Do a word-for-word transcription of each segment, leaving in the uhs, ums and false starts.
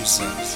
producers.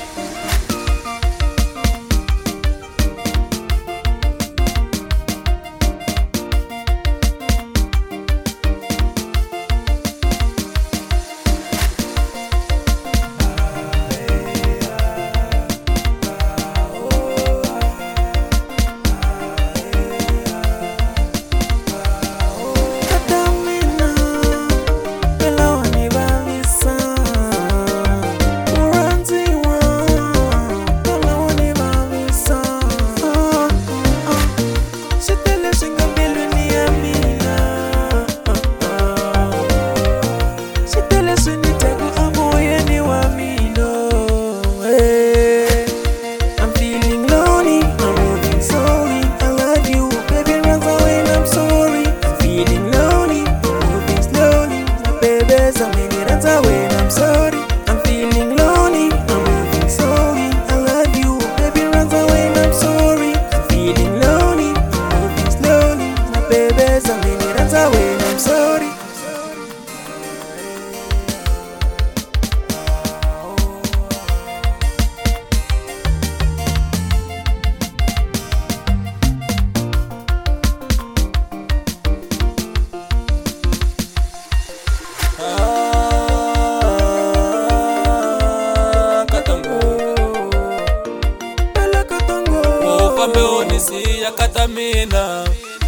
Katamina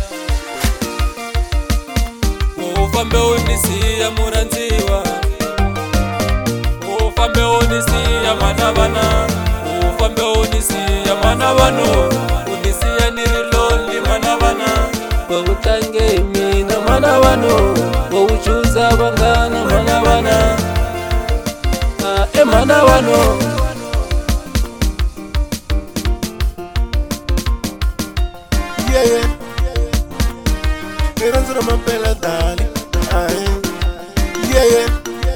ufambe unisiya muranziwa ufambe unisiya manavana ufambe unisiya manavano unisiya niriloli manavana wautange mina manavano wauchuza vangana manavana e manavano Ranzura mapela dali, aye, yeah yeah.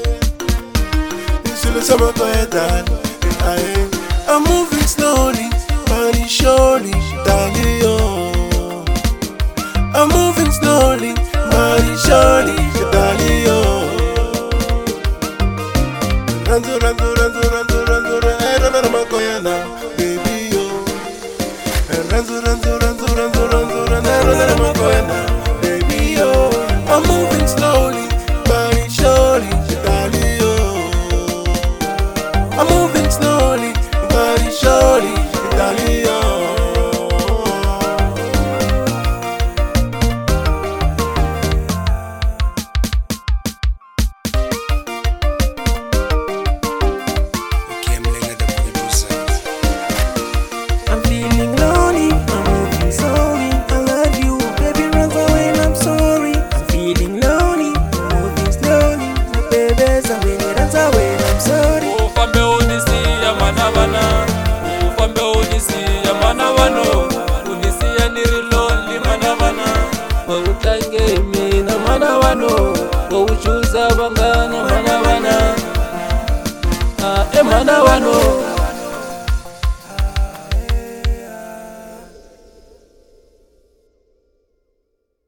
Isulu sama koye dali, aye. I'm moving slowly, body surely, dali yo. I'm moving slowly, body surely, dali yo. Ranzura, ranzura, ranzura, ranzura, eh, ranzura makoye na, baby yo. Ranzura, ranzura, ranzura, ranzura, ranzura makoye na. I'm moving slowly, body surely, dali yo. I'm moving slowly, body surely, dali yo. I'm feeling lonely, I'm moving slowly. I love you, baby, runs away and I'm sorry. I'm feeling lonely, I'm moving slowly. My baby's away, runs away and I'm sorry. Ufambe unisiya manavana ufambe unisiya manavano unisiya niriloli manavana wautange mina manavano wauchuza vangana manavana e manavano